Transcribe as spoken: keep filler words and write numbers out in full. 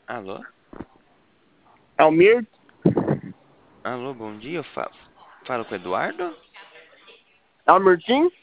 Alô? Almir, Alô, bom dia. Eu falo, falo com o Eduardo? Almirtim?